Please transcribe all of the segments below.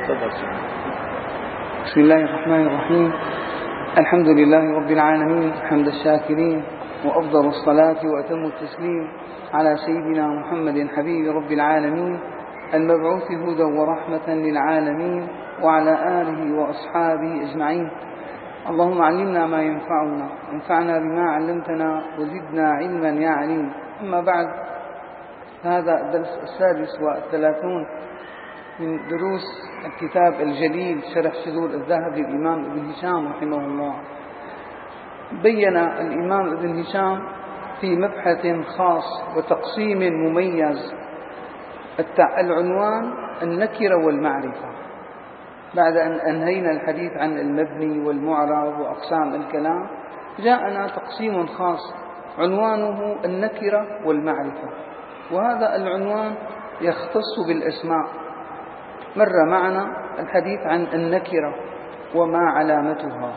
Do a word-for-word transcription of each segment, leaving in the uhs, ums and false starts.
بسم الله الرحمن الرحيم. الحمد لله رب العالمين حمد الشاكرين، وأفضل الصلاة وأتم التسليم على سيدنا محمد حبيب رب العالمين المبعوث هدى ورحمة للعالمين، وعلى آله وأصحابه أجمعين. اللهم علمنا ما ينفعنا، وانفعنا بما علمتنا، وزدنا علما يا عليم. أما بعد، هذا الدرس السادس والثلاثون من دروس الكتاب الجليل شرح شذور الذهب للإمام ابن هشام رحمه الله. بين الإمام ابن هشام في مبحث خاص وتقسيم مميز العنوان النكرة والمعرفة. بعد أن أنهينا الحديث عن المبني والمعرب وأقسام الكلام، جاءنا تقسيم خاص عنوانه النكرة والمعرفة، وهذا العنوان يختص بالأسماء. مر معنا الحديث عن النكرة وما علامتها.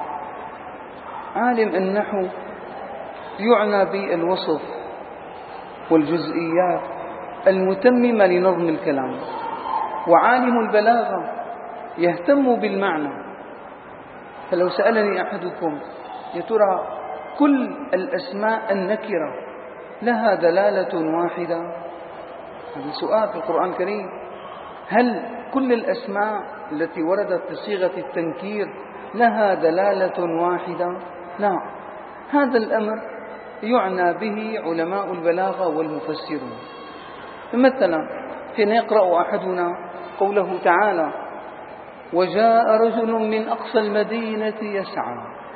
عالم النحو يعنى بالوصف والجزئيات المتممة لنظم الكلام، وعالم البلاغة يهتم بالمعنى. فلو سألني أحدكم يا ترى كل الأسماء النكرة لها دلالة واحدة؟ هذا سؤال في القرآن الكريم. هل كل الأسماء التي وردت بصيغة التنكير لها دلالة واحدة؟ لا. هذا الأمر يعنى به علماء البلاغة والمفسرون. مثلا حين يقرأ أحدنا قوله تعالى: وجاء رجل من أقصى المدينة يسعى.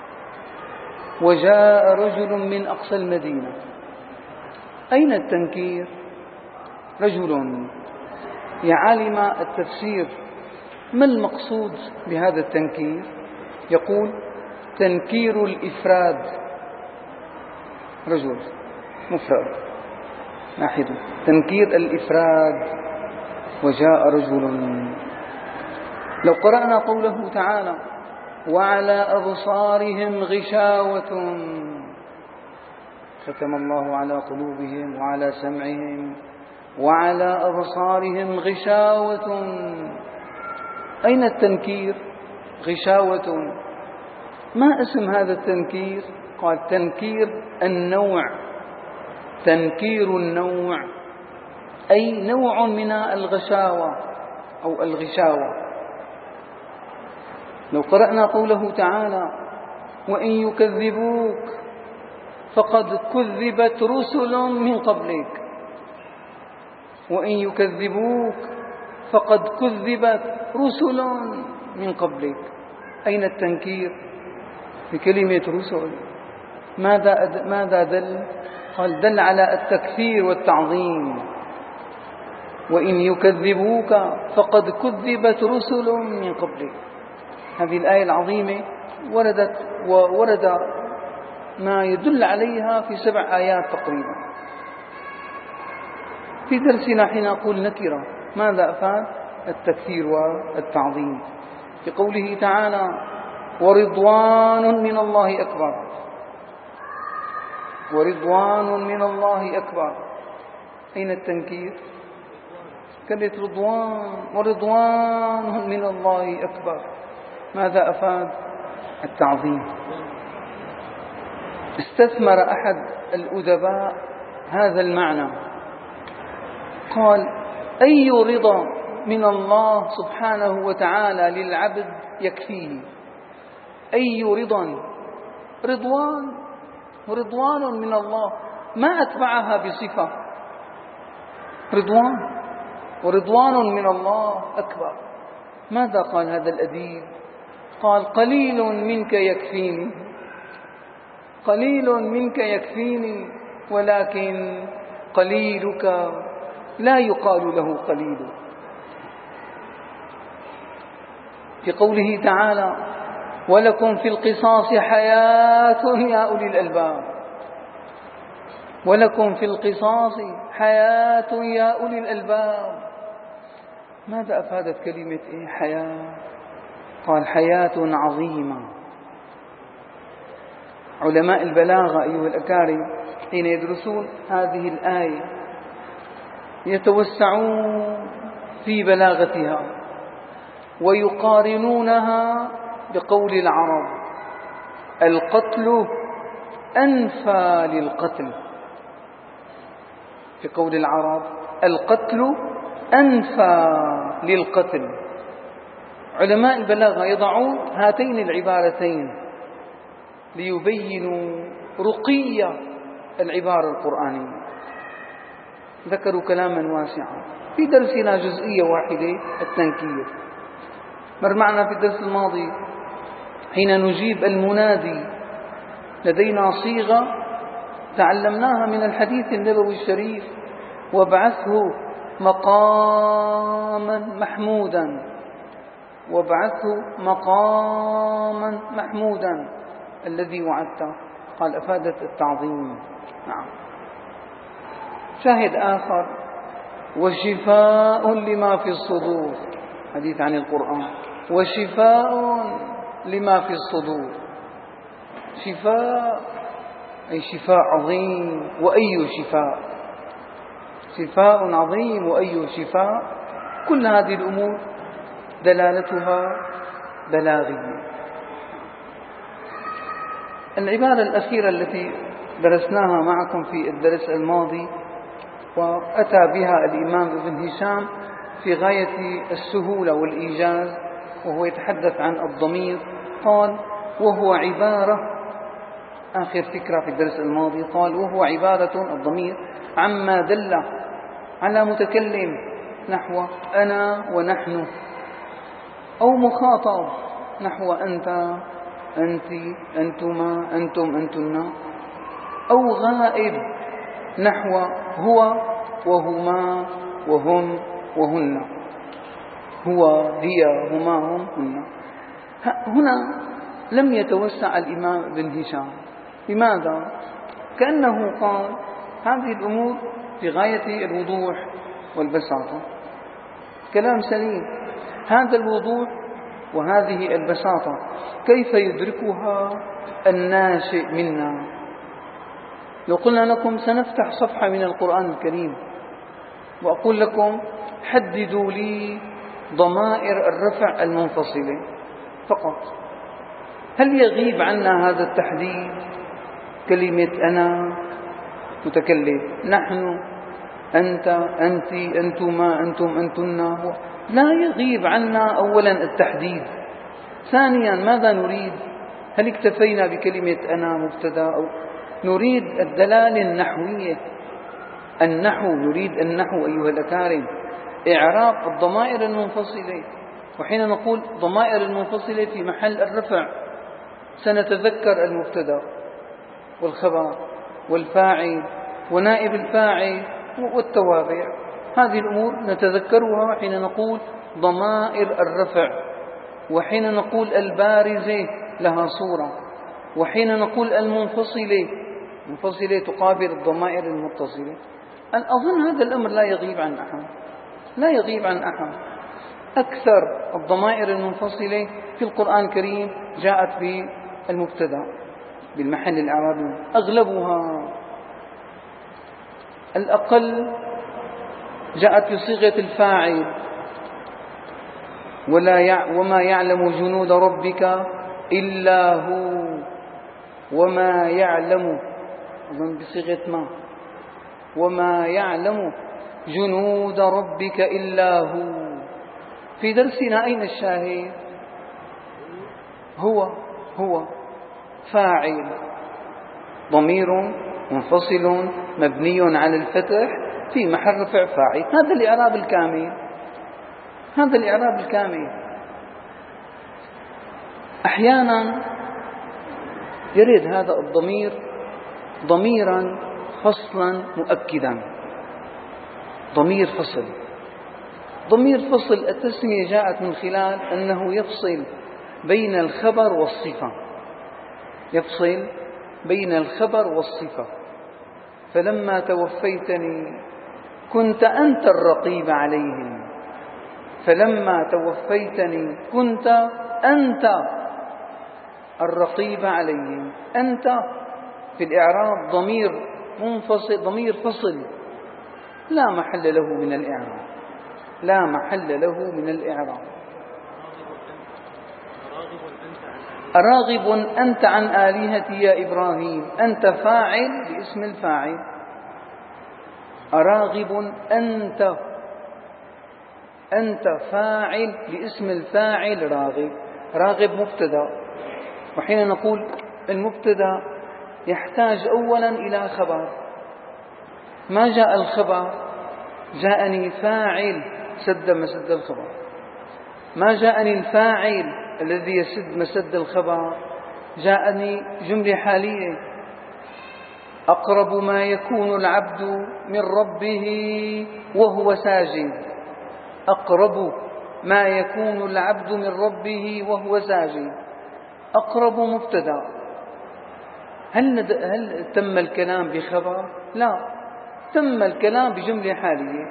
وجاء رجل من أقصى المدينة، أين التنكير؟ رجل. يا عالم التفسير، ما المقصود بهذا التنكير؟ يقول: تنكير الإفراد، رجل مفرد واحد، تنكير الإفراد. وجاء رجل. لو قرأنا قوله تعالى: وعلى أبصارهم غشاوة، ختم الله على قلوبهم وعلى سمعهم وعلى أبصارهم غشاوة، أين التنكير؟ غشاوة. ما اسم هذا التنكير؟ قال: تنكير النوع، تنكير النوع، أي نوع من الغشاوة أو الغشاوة. لو قرأنا قوله تعالى: وإن يكذبوك فقد كذبت رسل من قبلك. وإن يكذبوك فقد كذبت رسل من قبلك، أين التنكير بكلمة رسل؟ ماذا ماذا دل؟ قال: دل على التكثير والتعظيم. وإن يكذبوك فقد كذبت رسل من قبلك. هذه الآية العظيمة وردت وورد ما يدل عليها في سبع آيات تقريبا. في درسنا حين نقول نكرة، ماذا أفاد؟ التكثير والتعظيم. في قوله تعالى: ورضوان من الله أكبر. ورضوان من الله أكبر، أين التنكير؟ كلمة رضوان. ورضوان من الله أكبر، ماذا أفاد؟ التعظيم. استثمر أحد الأدباء هذا المعنى، قال: أي رضا من الله سبحانه وتعالى للعبد يكفيه؟ أي رضا؟ رضوان، ورضوان من الله، ما أتبعها بصفة. رضوان ورضوان من الله أكبر. ماذا قال هذا الأديب؟ قال: قليل منك يكفيني، قليل منك يكفيني، ولكن قليلك لا يقال له قليل. في قوله تعالى: ولكم في القصاص حياة يا أولي الألباب. ولكم في القصاص حياة يا أولي الألباب، ماذا أفادت كلمة إيه حياة؟ قال: حياة عظيمة. علماء البلاغة أيها الأكارم حين يدرسون هذه الآية يتوسعون في بلاغتها، ويقارنونها بقول العرب: القتل أنفى للقتل. في قول العرب: القتل أنفى للقتل. علماء البلاغة يضعون هاتين العبارتين ليبينوا رقي العبارة القرآنية. ذكروا كلاما واسعا في درسنا، جزئية واحدة: التنكير. مر معنا في الدرس الماضي حين نجيب المنادي لدينا صيغة تعلمناها من الحديث النبوي الشريف: وابعثه مقاما محمودا، وابعثه مقاما محمودا الذي وعدته. قال: أفادت التعظيم. نعم. شاهد آخر: وشفاء لما في الصدور. حديث عن القرآن: وشفاء لما في الصدور. شفاء أي شفاء عظيم، وأي شفاء، شفاء عظيم وأي شفاء. كل هذه الأمور دلالتها بلاغية. العبارة الأخيرة التي درسناها معكم في الدرس الماضي وأتى بها الإمام ابن هشام في غاية السهولة والإيجاز، وهو يتحدث عن الضمير. قال: وهو عبارة، آخر فكرة في الدرس الماضي، قال: وهو عبارة الضمير عما دل على متكلم نحو أنا ونحن، أو مخاطب نحو أنت أنت أنتما أنتم أنتن، أو غائب نحو هو وهما وهم وهن، هو هي هما هم هن. هنا لم يتوسع الإمام ابن هشام. لماذا؟ كأنه قال: هذه الأمور في غاية الوضوح والبساطة. كلام سليم. هذا الوضوح وهذه البساطة كيف يدركها الناشئ منا؟ لو قلنا لكم سنفتح صفحة من القرآن الكريم وأقول لكم: حددوا لي ضمائر الرفع المنفصلة فقط، هل يغيب عنا هذا التحديد؟ كلمة أنا متكلم، نحن أنت أنت أنتما أنتم أنتن، لا يغيب عنا أولا التحديد. ثانيا ماذا نريد؟ هل اكتفينا بكلمة أنا مبتدأ؟ أو نريد الدلالة النحوية، النحو، نريد النحو أيها الأكارم، إعراب الضمائر المنفصلة. وحين نقول ضمائر المنفصلة في محل الرفع سنتذكر المبتدأ والخبر والفاعل ونائب الفاعل والتوابع. هذه الأمور نتذكرها حين نقول ضمائر الرفع، وحين نقول البارزة لها صورة، وحين نقول المنفصلة منفصلة تقابل الضمائر المتصلة. أظن هذا الأمر لا يغيب عن أحد، لا يغيب عن أحد. أكثر الضمائر المنفصلة في القرآن الكريم جاءت بالمبتدأ بالمحل الإعرابي، أغلبها. الأقل جاءت بصيغة الفاعل: ولا يع وما يعلم جنود ربك إلا هو، وما يعلم، أظن بصيغة ما، وما يعلم جنود ربك إلا هو. في درسنا أين الشاهد؟ هو هو فاعل، ضمير منفصل مبني على الفتح في محل رفع فاعل. هذا الإعراب الكامل، هذا الإعراب الكامل. أحيانا يرد هذا الضمير ضميرا فصلا مؤكدا، ضمير فصل. ضمير فصل التسمية جاءت من خلال أنه يفصل بين الخبر والصفة، يفصل بين الخبر والصفة. فلما توفيتني كنت أنت الرقيب عليهم، فلما توفيتني كنت أنت الرقيب عليهم. أنت في الإعراب ضمير منفصل، ضمير فصل لا محل له من الإعراب، لا محل له من الإعراب. أراغب أنت عن آلهتي يا إبراهيم؟ أنت فاعل باسم الفاعل. أراغب أنت، أنت فاعل باسم الفاعل راغب. راغب مبتدأ، وحين نقول المبتدأ يحتاج أولا إلى خبر. ما جاء الخبر؟ جاءني فاعل سد مسد الخبر. ما جاءني الفاعل الذي يسد مسد الخبر، جاءني جملة حالية. أقرب ما يكون العبد من ربه وهو ساجد. أقرب ما يكون العبد من ربه وهو ساجد. أقرب مبتدأ. هل, هل تم الكلام بخبر؟ لا، تم الكلام بجملة حالية.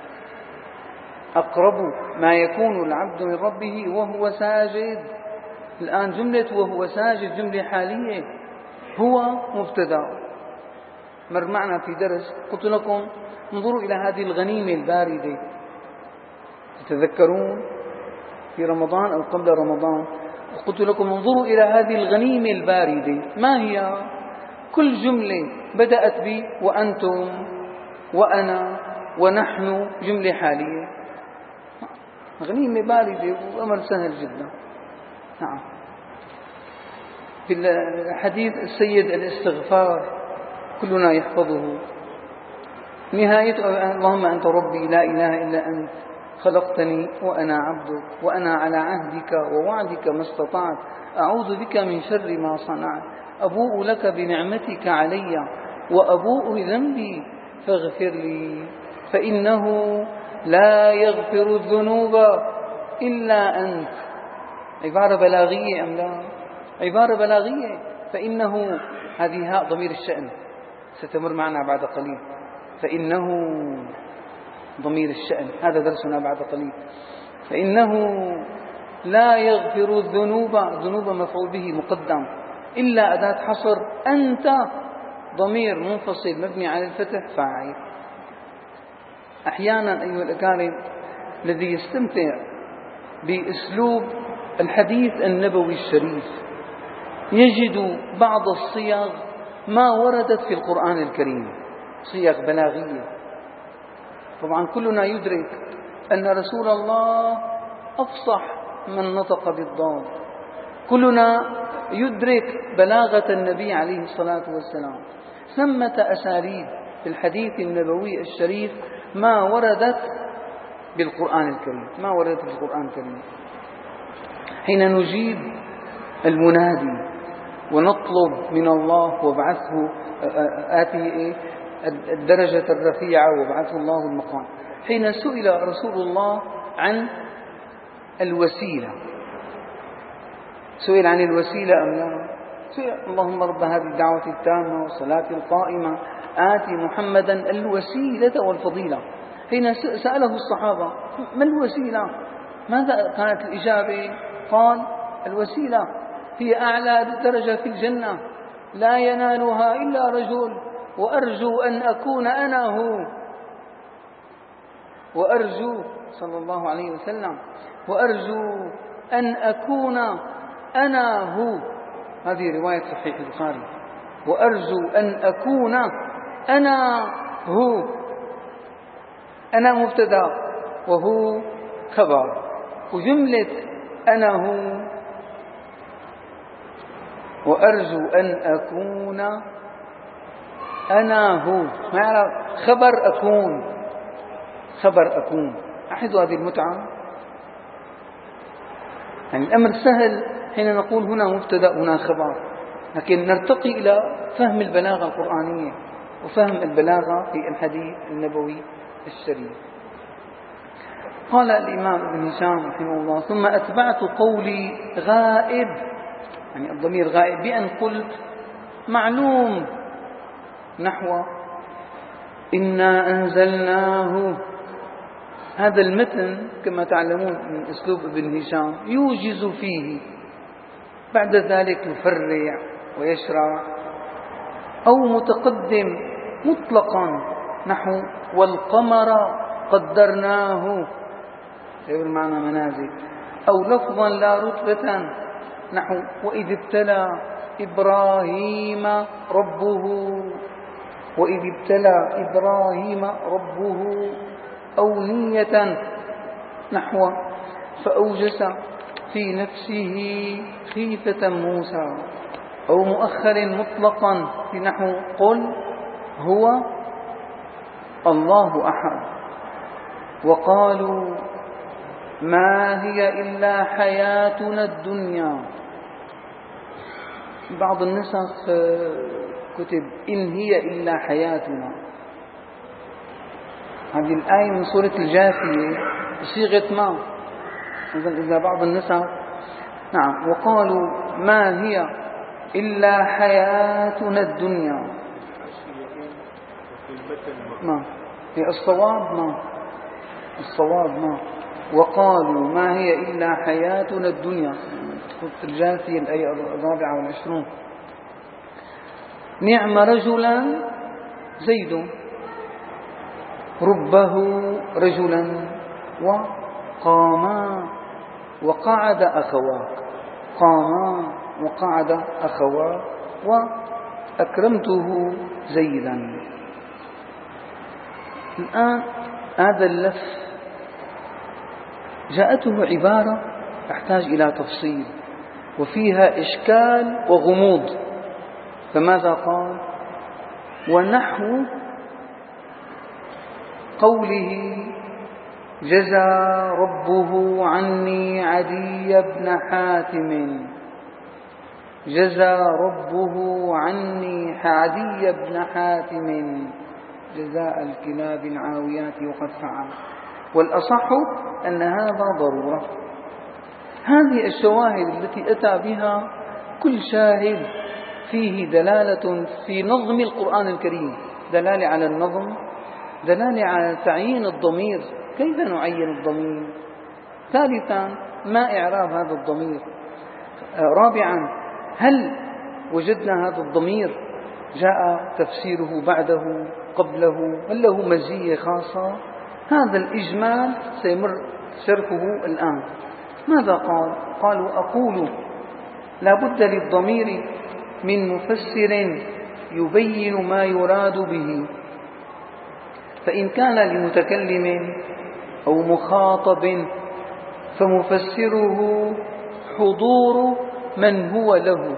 أقرب ما يكون العبد من ربه وهو ساجد. الآن جملة وهو ساجد جملة حالية، هو مبتدأ. مر معنا في درس قلت لكم انظروا إلى هذه الغنيمة الباردة. تتذكرون في رمضان أو قبل رمضان قلت لكم انظروا إلى هذه الغنيمة الباردة. ما هي؟ كل جملة بدأت بي وأنتم وأنا ونحن جملة حالية. غنيمة باردة وأمر سهل جدا. نعم. في الحديث السيد الاستغفار كلنا يحفظه. نهاية اللهم أنت ربي لا إله إلا أنت خلقتني وأنا عبدك وأنا على عهدك ووعدك ما استطعت أعوذ بك من شر ما صنعت أبوء لك بنعمتك علي وأبوء بذنبي فاغفر لي فإنه لا يغفر الذنوب إلا أنت. عبارة بلاغية أم لا؟ عبارة بلاغية. فإنه هذه هاء ضمير الشأن ستمر معنا بعد قليل. فإنه ضمير الشأن، هذا درسنا بعد قليل. فإنه لا يغفر الذنوب، ذنوب مفعول به مقدم، إلا أداة حصر. أنت ضمير منفصل مبني على الفتح فاعل. أحيانا أيها الأكارم الذي يستمتع بأسلوب الحديث النبوي الشريف يجد بعض الصيغ ما وردت في القرآن الكريم، صيغ بلاغية. طبعا كلنا يدرك أن رسول الله أفصح من نطق بالضاد. كلنا يدرك بلاغة النبي عليه الصلاة والسلام. ثمة أساليب في الحديث النبوي الشريف ما وردت بالقرآن الكريم، ما وردت في القرآن الكريم. حين نجيب المنادي ونطلب من الله وابعثه آتي الدرجة الرفيعة وابعثه الله المقام. حين سئل رسول الله عن الوسيلة، سئل عن الوسيلة أم لا؟ سئل اللهم رب هذه الدعوة التامة والصلاة القائمة آتي محمدا الوسيلة والفضيلة. حين سأله الصحابة ما الوسيلة؟ ماذا كانت الإجابة؟ قال الوسيلة هي أعلى درجة في الجنة لا ينالها إلا رجل وأرجو أن أكون أنا هو. وأرجو صلى الله عليه وسلم وأرجو أن أكون أنا هو. هذه رواية صحيح البخاري. وأرجو أن أكون أنا هو. أنا مبتدأ وهو خبر، وجملة أنا هو. وأرجو أن أكون أنا هو، خبر أكون، خبر أكون. أحد هذه المتعة. يعني الأمر سهل حين نقول هنا مبتدأ هنا خبر، لكن نرتقي إلى فهم البلاغة القرآنية وفهم البلاغة في الحديث النبوي الشريف. قال الإمام ابن هشام رحمه الله ثم أتبعت قولي غائب، يعني الضمير غائب، بأن قلت معلوم نحو إنا أنزلناه. هذا المتن كما تعلمون من أسلوب ابن هشام يوجز فيه، بعد ذلك يفرع ويشرع، أو متقدم مطلقا نحو والقمر قدرناه، يقول معنى منازل، أو لفظا لا رتبة نحو وإذ ابتلى إبراهيم ربه، وإذ ابتلى إبراهيم ربه، أو نية نحو فأوجس في نفسه خيفة موسى، أو مؤخر مطلقا في نحو قل هو الله أحد. وقالوا ما هي إلا حياتنا الدنيا. بعض النسخ كتب إن هي إلا حياتنا. هذه الآية من سورة الجاثية بصيغة ما. إذا بعض النسخ نعم وقالوا ما هي إلا حياتنا الدنيا. ما هي الصواب ما الصواب ما وقالوا ما هي إلا حياتنا الدنيا. سورة الجاثية الآية الرابعة والعشرون. نعم رجلا زيد ربه رجلا وقاما وقعد أخواك. قاما وقعد أخواك وأكرمته زيدا. الآن هذا اللف جاءته عبارة تحتاج إلى تفصيل وفيها إشكال وغموض، فماذا قال؟ ونحو قوله جزى ربه عني عدي بن حاتم. جزى ربه عني عدي بن حاتم جزاء الكلاب العاويات وقد فعل. والأصح أن هذا ضرورة. هذه الشواهد التي أتى بها كل شاهد فيه دلالة في نظم القرآن الكريم، دلالة على النظم، دلالة على تعيين الضمير، كيف نعين الضمير. ثالثا ما إعراب هذا الضمير. رابعا هل وجدنا هذا الضمير جاء تفسيره بعده قبله، هل له مزية خاصة؟ هذا الإجمال سيمر شرحه الآن. ماذا قال؟ قالوا أقول لا بد للضمير من مفسر يبين ما يراد به، فإن كان لمتكلم أو مخاطب فمفسره حضور من هو له.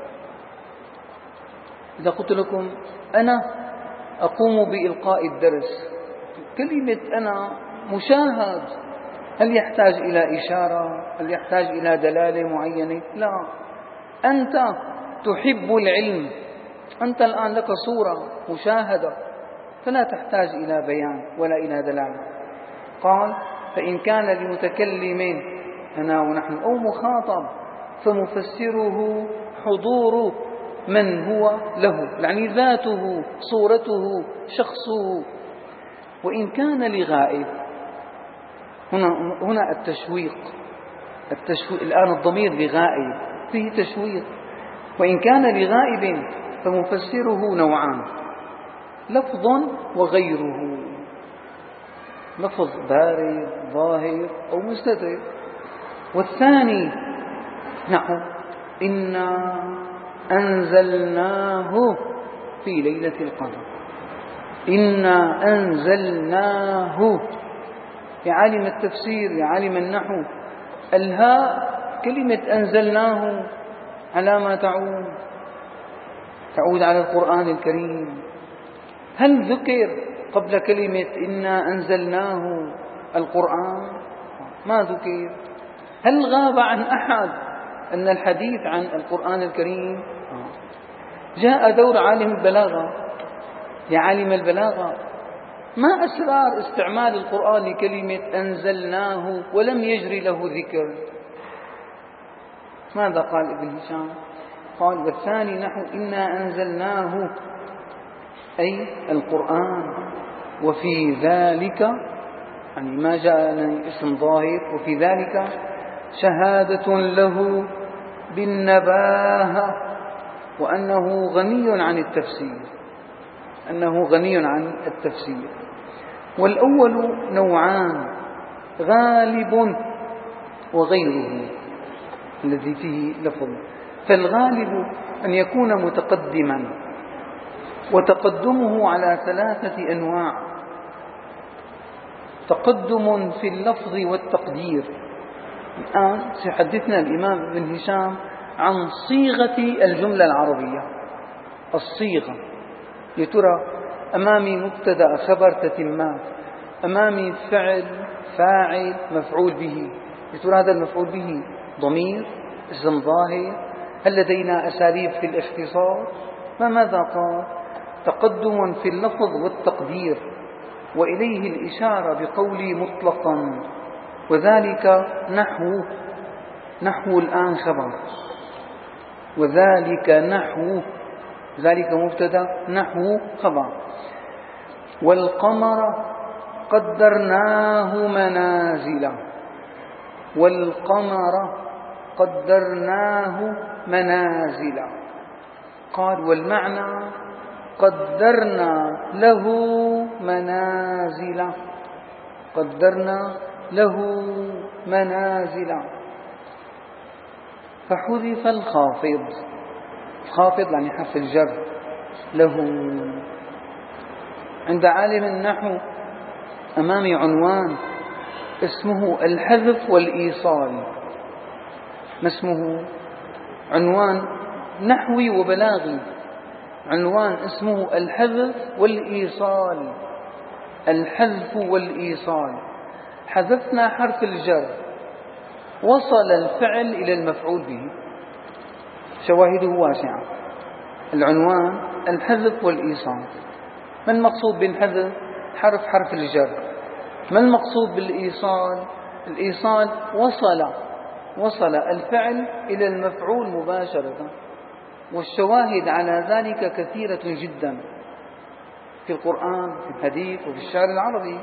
إذا قلت لكم أنا أقوم بإلقاء الدرس، كلمة أنا مشاهد، هل يحتاج إلى إشارة؟ هل يحتاج إلى دلالة معينة؟ لا، أنت تحب العلم، أنت الآن لك صورة مشاهدة، فلا تحتاج إلى بيان ولا إلى دلالة. قال فإن كان لمتكلم أنا ونحن أو مخاطب فمفسره حضور من هو له، يعني ذاته، صورته، شخصه. وإن كان لغائب، هنا هنا التشويق التشويق الآن الضمير لغائب فيه تشويق. وإن كان لغائب فمفسره نوعان، لفظ وغيره، لفظ بارد ظاهر أو مستتر. والثاني نحو إنا أنزلناه في ليلة القدر. إنا أنزلناه، يا عالم التفسير يا عالم النحو، الهاء كلمة أنزلناه على ما تعود؟ تعود على القرآن الكريم. هل ذكر قبل كلمة إنا أنزلناه القرآن؟ ما ذكر. هل غاب عن أحد أن الحديث عن القرآن الكريم؟ جاء دور عالم البلاغة. يا عالم البلاغة، ما أسرار استعمال القرآن لكلمة أنزلناه ولم يجري له ذكر؟ ماذا قال ابن هشام؟ قال والثاني نحو إنا أنزلناه أي القرآن، وفي ذلك يعني ما جاء اسم ظاهر، وفي ذلك شهادة له بالنباهة وأنه غني عن التفسير، أنه غني عن التفسير. والأول نوعان، غالب وغيره. الذي فيه لفظ. فالغالب أن يكون متقدما، وتقدمه على ثلاثة أنواع: تقدم في اللفظ والتقدير. الآن سيحدثنا الإمام ابن هشام عن صيغة الجملة العربية. الصيغة، يا ترى أمامي مبتدأ خبر تتمات، أمامي فعل فاعل مفعول به، يا ترى هذا المفعول به ضمير اسم ظاهر؟ هل لدينا أساليب في الاختصار؟ فماذا قال؟ تقدم في اللفظ والتقدير، وإليه الإشارة بقولي مطلقا، وذلك نحو نحو الآن خبر، وذلك نحو، ذلك مبتدأ نحو خبر. والقمر قدرناه منازل، والقمر قدرناه منازل. قال والمعنى قدرنا له منازل، قدرنا له منازل. فحذف الخافض، الخافض يعني حرف الجر له. عند عالم النحو أمامي عنوان اسمه الحذف والإيصال. ما اسمه؟ عنوان نحوي وبلاغي، عنوان اسمه الحذف والإيصال. الحذف والإيصال، حذفنا حرف الجر، وصل الفعل إلى المفعول به. شواهده واسعة. العنوان الحذف والإيصال. ما المقصود بالحذف؟ حرف حرف الجر. ما المقصود بالإيصال؟ الإيصال وصل وصل الفعل إلى المفعول مباشرة. والشواهد على ذلك كثيرة جدا في القرآن، في الحديث، وفي الشعر العربي.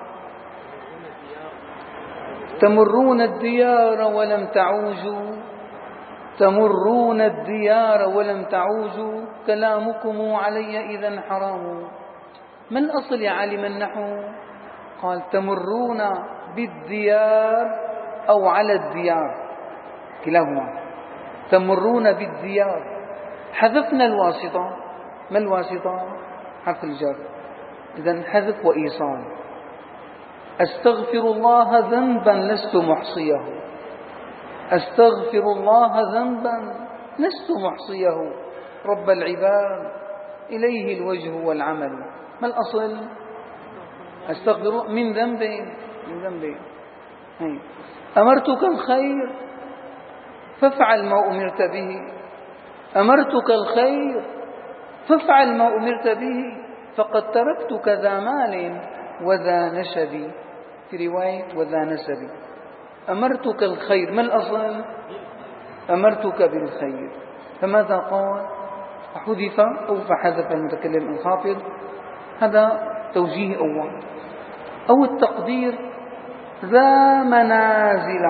تمرون الديار ولم تعوجوا، تمرون الديار ولم تعوجوا، كلامكم علي إذا حرام. ما الأصل يا عالم النحو؟ قال تمرون بالديار أو على الديار، كلاهما. تمرون بالديار، حذفنا الواسطة. ما الواسطة؟ حرف الجر. إذن حذف وإيصال. أستغفر الله ذنبا لست محصيه، أستغفر الله ذنبا لست محصيه، رب العباد إليه الوجه والعمل. ما الأصل؟ أستغفر من ذنبين، من ذنبين. أمرتك الخير فافعل ما أمرت به، أمرتك الخير فافعل ما أمرت به، فقد تركتك ذا مال وذا نسب. في رواية وذا نسب. أمرتك الخير، ما الأصل؟ أمرتك بالخير. فماذا قال؟ حذف أو فحذف المتكلم الخافض. هذا توجيه أول. أو التقدير ذا منازل،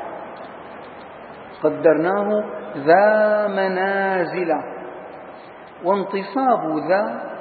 قدرناه ذا منازل. وانتصاب ذا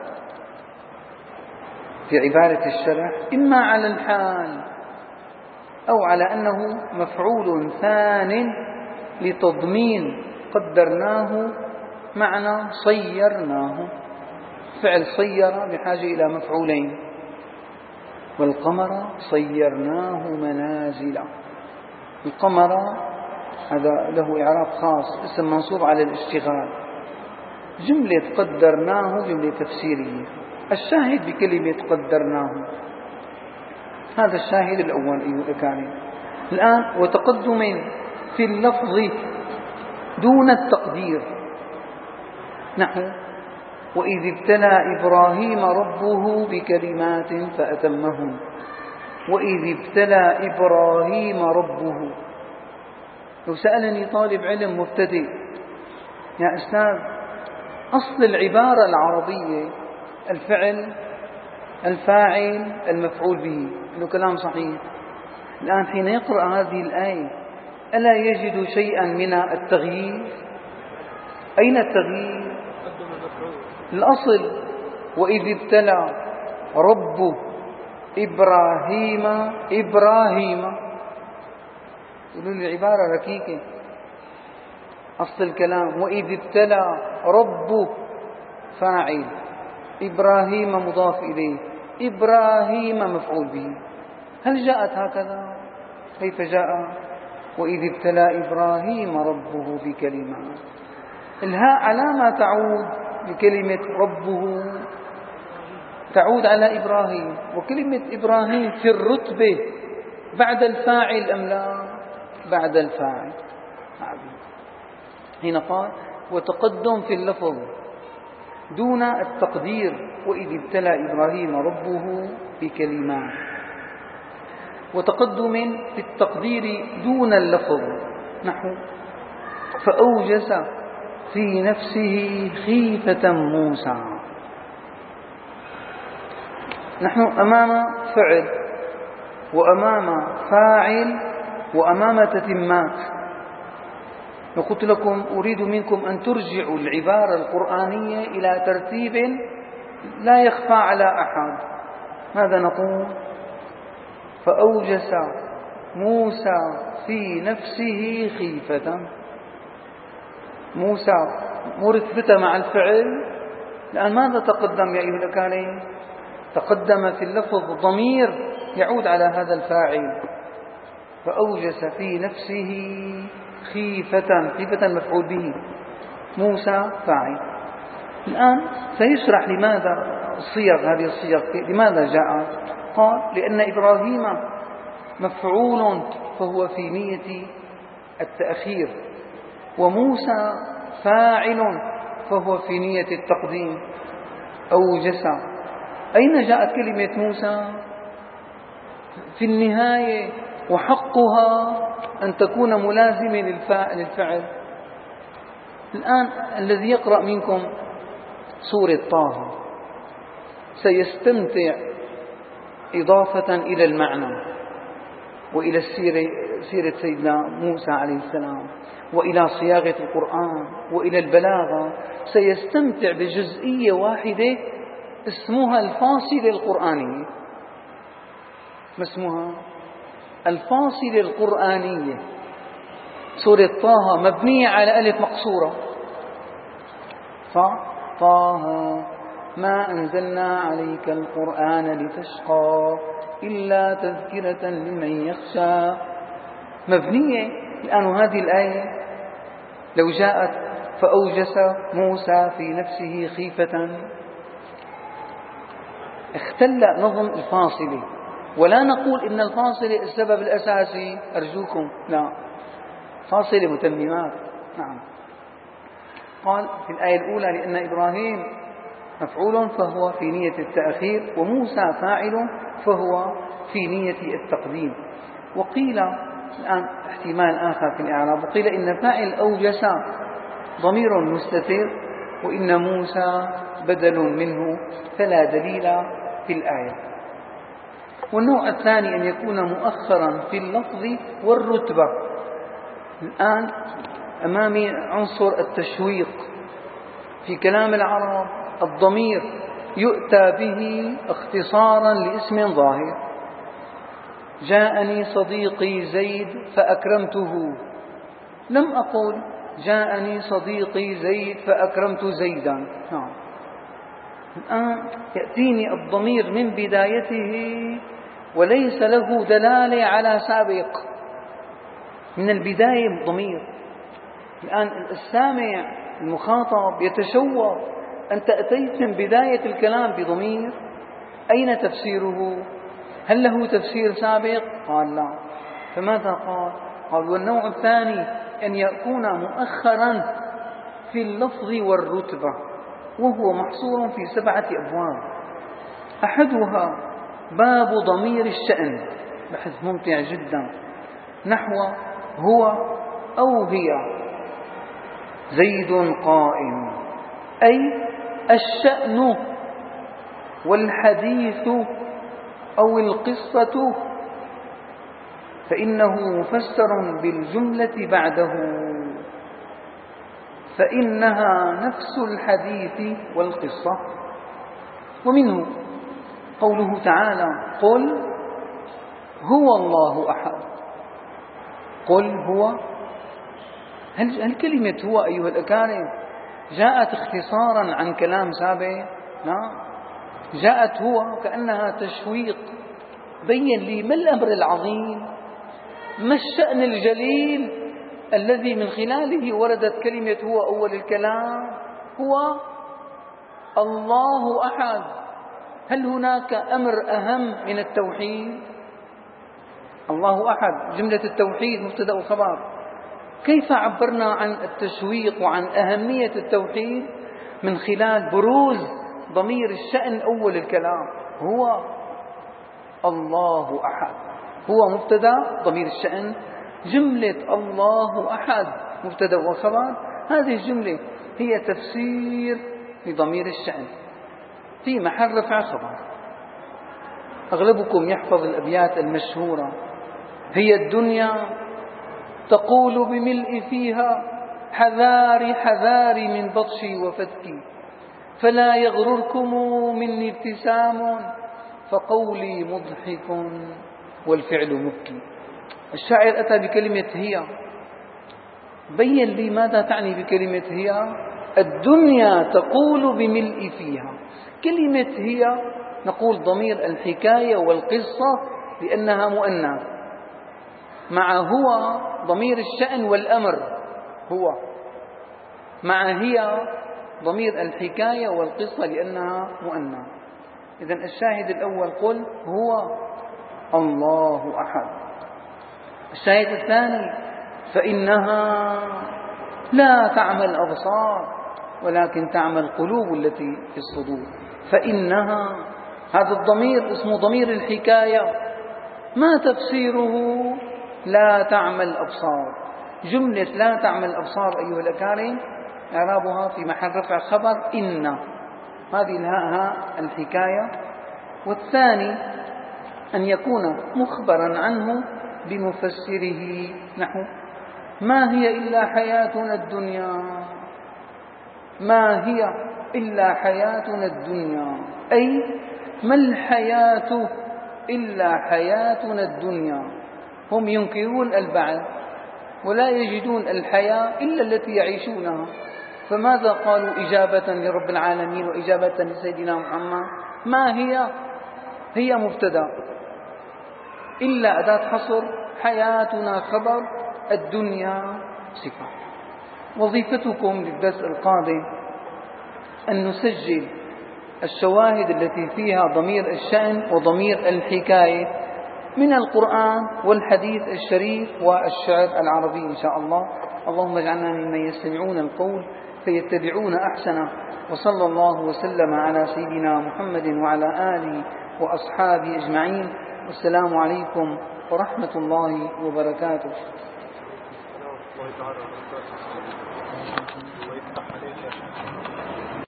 في عبارة الشرح إما على الحال أو على أنه مفعول ثان لتضمين قدرناه معنى صيرناه. فعل صير بحاجة إلى مفعولين. والقمر صيرناه منازل. القمر هذا له إعراب خاص، اسم منصوب على الاشتغال. جملة قدرناه جملة تفسيرية. الشاهد بكلمة قدرناه، هذا الشاهد الأول أيها الأكارم. الآن وتقدم في اللفظ دون التقدير، نحو وإذ ابتلى إبراهيم ربه بكلمات فأتمهن. وإذ ابتلى إبراهيم ربه. لو سألني طالب علم مبتدئ يا أستاذ أصل العبارة العربية الفعل الفاعل المفعول به، إنه كلام صحيح. الآن حين يقرأ هذه الآية ألا يجد شيئا من التغيير؟ أين التغيير؟ الأصل وإذ ابتلى رب إبراهيم إبراهيم. يقولون العبارة ركيكة. أصل الكلام وإذ ابتلى ربه فاعل، إبراهيم مضاف إليه، إبراهيم مفعول به. هل جاءت هكذا؟ كيف جاء وإذ ابتلى إبراهيم ربه بكلمات؟ الهاء على ما تعود بكلمة ربه؟ تعود على إبراهيم، وكلمة إبراهيم في الرتبة بعد الفاعل أم لا؟ بعد الفاعل. هنا قال وتقدم في اللفظ دون التقدير وإذ ابتلى إبراهيم ربه بكلمات، وتقدم في التقدير دون اللفظ نحو فأوجس في نفسه خيفة موسى. نحن أمام فعل وأمام فاعل وأمام تتمات. وقلت لكم أريد منكم أن ترجعوا العبارة القرآنية إلى ترتيب لا يخفى على أحد. ماذا نقول؟ فأوجس موسى في نفسه خيفة. موسى مرتبطة مع الفعل، الآن ماذا تقدم يا أيها الأكارم؟ تقدم في اللفظ ضمير يعود على هذا الفاعل. فأوجس في نفسه خيفة، خيفة مفعول به، موسى فاعل. الآن سيشرح لماذا الصيغ، هذه الصيغ لماذا جاءت. قال لأن إبراهيم مفعول فهو في نية التأخير، وموسى فاعل فهو في نية التقديم. أوجس، أين جاءت كلمة موسى؟ في النهاية، وحقها أن تكون ملازمة للفعل. الآن الذي يقرأ منكم سورة طه سيستمتع إضافة إلى المعنى وإلى السيرة، سيرة سيدنا موسى عليه السلام، وإلى صياغة القرآن وإلى البلاغة، سيستمتع بجزئية واحدة اسمها الفاصلة القرآنية. ما اسمها؟ الفاصلة القرآنية. سورة طه مبنية على ألف مقصورة، فطه ما أنزلنا عليك القرآن لتشقى إلا تذكرة لمن يخشى، مبنية. الآن هذه الآية لو جاءت فأوجس موسى في نفسه خيفة، اختل نظم الفاصلة. ولا نقول إن الفاصلة السبب الأساسي، أرجوكم، لا، فاصلة متممات. نعم. قال في الآية الأولى لأن إبراهيم مفعول فهو في نية التأخير، وموسى فاعل فهو في نية التقديم. وقيل الآن احتمال آخر في الإعراب، وقيل إن فاعل أوجس ضمير مستتر، وإن موسى بدل منه، فلا دليل في الآية. والنوع الثاني أن يكون مؤخرا في اللفظ والرتبة. الآن أمامي عنصر التشويق في كلام العرب. الضمير يؤتى به اختصارا لاسم ظاهر. جاءني صديقي زيد فأكرمته، لم أقل جاءني صديقي زيد فأكرمت زيدا. نعم. الآن يأتيني الضمير من بدايته وليس له دلالة على سابق، من البداية ضمير. الآن السامع المخاطب يتشوق، أنت أتيت من بداية الكلام بضمير، أين تفسيره؟ هل له تفسير سابق؟ قال لا. فماذا قال؟ قال والنوع الثاني أن يكون مؤخرا في اللفظ والرتبة، وهو محصور في سبعة أبواب. أحدها باب ضمير الشأن، بحث ممتع جدا، نحو هو أو هي زيد قائم، أي الشأن والحديث أو القصة، فإنه مفسر بالجملة بعده، فإنها نفس الحديث والقصة. ومنه قوله تعالى قل هو الله أحد. قل هو، هل, هل كلمة هو أيها الأكارم جاءت اختصارا عن كلام سابق؟ لا، جاءت هو كأنها تشويق. بين لي ما الأمر العظيم، ما الشأن الجليل الذي من خلاله وردت كلمة هو أول الكلام. هو الله أحد. هل هناك أمر أهم من التوحيد؟ الله أحد جملة التوحيد مبتدأ وخبر. كيف عبرنا عن التشويق وعن أهمية التوحيد؟ من خلال بروز ضمير الشأن أول الكلام. هو الله أحد، هو مبتدأ ضمير الشأن، جملة الله أحد مبتدأ وخبر. هذه الجملة هي تفسير لضمير الشأن في محل رفع خبر. أغلبكم يحفظ الأبيات المشهورة: هي الدنيا تقول بملء فيها حذاري حذاري من بطشي وفتكي، فلا يغرركم مني ابتسام فقولي مضحك والفعل مبكي. الشاعر أتى بكلمة هي. بين لي ماذا تعني بكلمة هي. الدنيا تقول بملء فيها. كلمة هي نقول ضمير الحكاية والقصة لأنها مؤنث، مع هو ضمير الشأن والأمر هو، مع هي ضمير الحكاية والقصة لأنها مؤنث. إذن الشاهد الأول قل هو الله أحد. الشاهد الثاني فإنها لا تعمى الأبصار ولكن تعمى القلوب التي في الصدور. فإنها، هذا الضمير اسمه ضمير الحكاية. ما تفسيره؟ لا تعمى الأبصار. جملة لا تعمى الأبصار أيها الأكارم إعرابها في محل رفع خبر إن. هذه الهاء الحكاية. والثاني أن يكون مخبرا عنه بمفسره، نحو ما هي إلا حياتنا الدنيا، ما هي إلا حياتنا الدنيا، أي ما الحياة إلا حياتنا الدنيا. هم ينكرون البعث ولا يجدون الحياة إلا التي يعيشونها، فماذا قالوا إجابة لرب العالمين وإجابة لسيدنا محمد؟ ما هي؟ هي مبتدأ، إلا أداة حصر، حياتنا خبر، الدنيا صفة. وظيفتكم للدرس القادم أن نسجل الشواهد التي فيها ضمير الشأن وضمير الحكاية من القرآن والحديث الشريف والشعر العربي إن شاء الله. اللهم اجعلنا ممن يستمعون القول فيتبعون أحسنه. وصلى الله وسلم على سيدنا محمد وعلى آله وأصحابه أجمعين. والسلام عليكم ورحمة الله وبركاته.